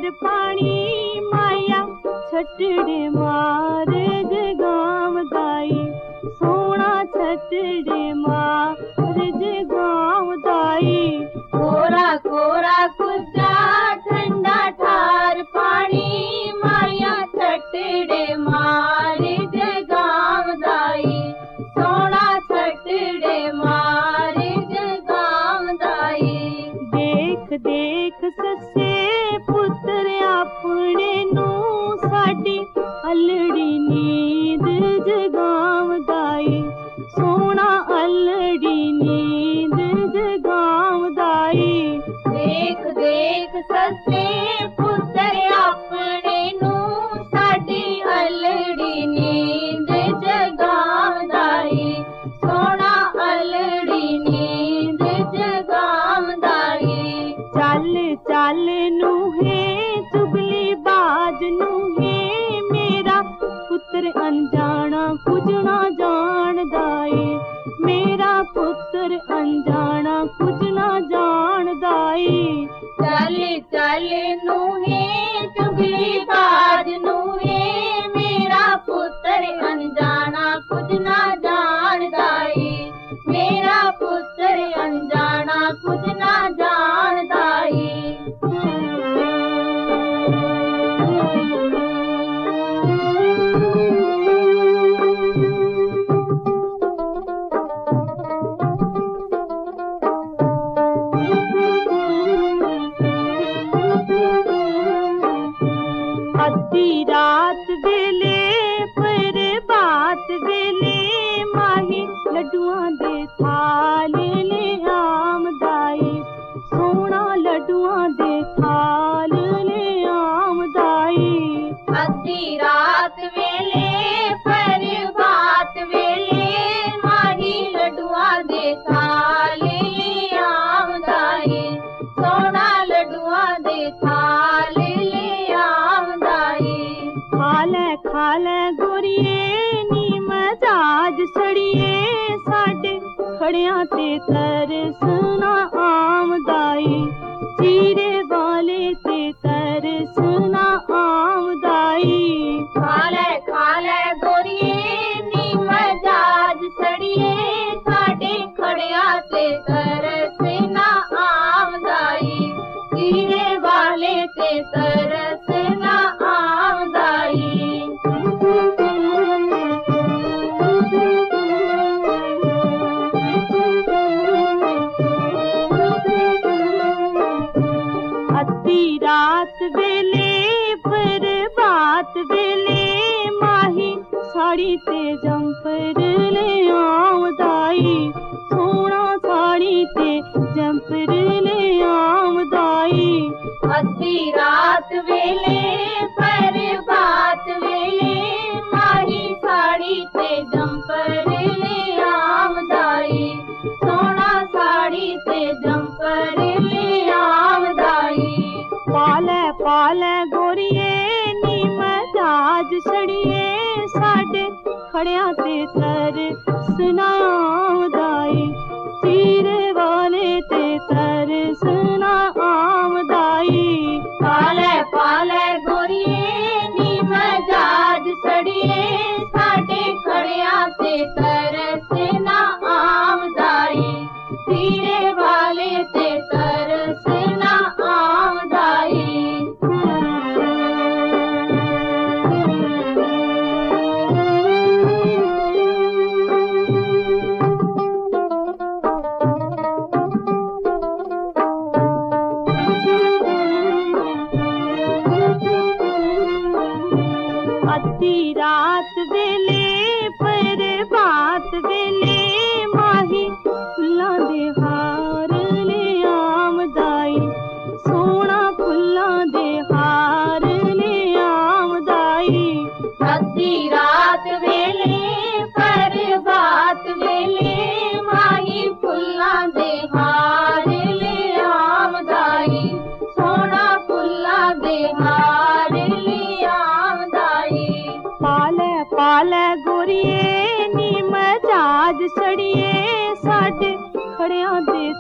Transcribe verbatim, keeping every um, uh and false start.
ਠਾਰ ਪਾਣੀ ਮਾਇਆ ਛੱਟੜੇ ਮਾਰ ਜਗਾਮ ਦਾਈ ਸੋਹਣਾ ਛੱਟੜੇ ਮਾਰ ਜਗਾਮ ਦਾਈ ਕੋਰਾ ਕੋਰਾ ਕੁੱਜਾ ਠੰਡਾ ਠਾਰ ਪਾਣੀ ਮਾਇਆ ਛੱਟੜੇ ਮਾਰ ਜਗਾਮ ਦਾਈ ਸੋਹਣਾ ਛੱਟੜੇ ਮਾਰ ਜਗਾਮ ਦਾਈ ਦੇਖ ਦੇਖ ਸੱਸੇ ਪੁੱਤਰ ਆਪਣੇ ਨੂੰ ਸਾਡੀ ਅਲੜੀ ਨੀਂਦ ਜਗਾਮ ਦਾਈ ਸੋਹਣਾ ਅਲੜੀ ਨੀਂਦ ਜਗਾਮ ਦਾਈ ਦੇਖ ਦੇਖ ਸੱਸੇ ਪੁੱਤਰ ਆਪਣੇ ਨੂੰ ਸਾਡੀ ਅਲੜੀ ਨੀਂਦ ਜਗਾਮ ਦਾਈ ਸੋਹਣਾ ਅਲੜੀ ਨੀਂਦ ਜਗਾਮ ਦਾਈ ਚੱਲ ਚੱਲ ਨੂੰ ਹੈ ਚੁਗਲੀ ਬਾਜ ਨੂੰ ਹੈ ਮੇਰਾ ਪੁੱਤਰ ਅਣਜਾਣਾ ਕੁਝ ਨਾ ਜਾਣਦਾ ਏ ਮੇਰਾ ਪੁੱਤਰ ਅਣਜਾਣਾ ਕੁਝ ਨਾ ਜਾਣਦਾ ਏ ਚੱਲ ਚੱਲ ਨੂੰ ਹੈ ਚੁਗਲੀ ਬਾਜ ਨੂੰ ਹੈ ਮੇਰਾ ਪੁੱਤਰ ਅਣਜਾਣਾ ਕੁਝ ਨਾ ਜਾਣਦਾ ਏ ਮੇਰਾ ਪੁੱਤਰ ਅਣਜਾਣਾ ਕੁਝ ਨਾ ਜਾਣਦਾ ਏ ਅੱਧੀ ਰਾਤ ਵੇਲੇ ਪ੍ਰਭਾਤ ਵੇਲੇ ਮਾਹੀ ਲੱਡੂਆਂ ਦੇ ਥਾਲ ਲੈ ਆਮਦਾਈ ਸੋਹਣਾ ਲੱਡੂਆਂ ਦੇ ਥਾਲ ਲੈ ਆਮਦਾਈ ਅੱਧੀ ਰਾਤ ਵੇਲੇ ਪ੍ਰਭਾਤ ਵੇਲੇ ਮਾਹੀ ਲੱਡੂਆਂ ਦੇ ਥਾਲ ਲੈ ਆਮਦਾਈ ਸੋਹਣਾ ਲੱਡੂਆਂ ਦੇ ਥਾਲ ਖਾਲੇ ਖਾਲੇ ਗੋਰੀਏ ਨੀ ਮਜਾਜ ਸੜੀਏ ਸਾਡੇ ਖੜਿਆਂ ਤੇ ਤਰਸ ਨਾ ਆਮਦਾਈ ਚੀਰੇ ਵਾਲੇ ਤੇ ਤਰਸ ਨਾ ਆਮਦਾਈ ਖਾਲੇ ਖਾਲੇ ਗੋਰੀਏ ਨੀ ਮਜਾਜ ਸੜੀਏ ਸਾਡੇ ਖੜਿਆਂ ਤੇ ਤਰਸ ਨਾ ਆਮਦਾਈ ਚੀਰੇ ਵਾਲੇ ਤੇ ਤਰਸ ਨਾ ਆਮਦਾਈ ਅੱਧੀ ਰਾਤ ਵੇਲੇ ਪ੍ਰਭਾਤ ਵੇਲੇ ਮਾਹੀ ਸਾੜੀ ਤੇ ਜੰਪਰ ਲੈ ਆਮਦਾਈ ਸੋਹਣਾ ਸਾੜੀ ਤੇ ਜੰਪਰ ਲੈ ਆਮਦਾਈ ਅੱਧੀ ਰਾਤ ਵੇਲੇ ਪ੍ਰਭਾਤ ਵੇਲੇ ਮਾਹੀ ਸਾੜੀ ਤੇ ਜੰਪਰ ਲੈ ਆਮਦਾਈ ਸੋਹਣਾ ਸਾੜੀ ਤੇ ਜੰਪਰ ਲੈ ਆਮਦਾਈ ਪਾਲੇ ਪਾਲੇ ਗੋਰੀਏ ਨੀ ਮਜਾਜ ਸੜੀਏ ਸਾਡੇ ਖੜਿਆਂ ਤੇ ਤਰਸ ਨਾ ਆਮਦਾਈ ਚੀਰੇ ਵਾਲੇ ਤੇ ਤਰਸ ਨਾ ਆਮਦਾਈ ਪਾਲੇ ਪਾਲੇ ਗੋਰੀਏ ਨੀ ਮਜਾਜ ਸੜੀਏ ਸਾਡੇ ਖੜਿਆਂ ਤੇ ਤਰਸ ਨਾ ਆਮਦਾਈ ਚੀਰੇ ਵਾਲੇ ਤੇ ਤਰਸ ਨਾ ਆਮਦਾਈ ਅੱਧੀ ਰਾਤ ਵੇਲੇ ਪ੍ਰਭਾਤ ਵੇਲੇ ਮਾਹੀ ਫੁੱਲਾਂ ਦੇ ਹਾਰ ਲੈ ਆਮਦਾਈ ਸੋਹਣਾ ਫੁੱਲਾਂ ਦੇ ਹਾਰ ਲੈ ਆਮਦਾਈ ਅੱਧੀ ਰਾਤ ਵੇਲੇ ਪ੍ਰਭਾਤ ਵੇਲੇ ਮਾਹੀ ਫੁੱਲਾਂ ਦੇ ਹਾਰ ਲੈ ਆਮਦਾਈ ਸੋਹਣਾ ਫੁੱਲਾਂ ਦੇ ਹਾਰ ਲੈ ਆਮਦਾਈ ਪਾਲੇ ਪਾਲੇ ਗੋਰੀਏ ਨੀ ਮਜਾਜ ਸੜੀਏ ਸਾਡੇ ਖੜਿਆਂ ਦੇ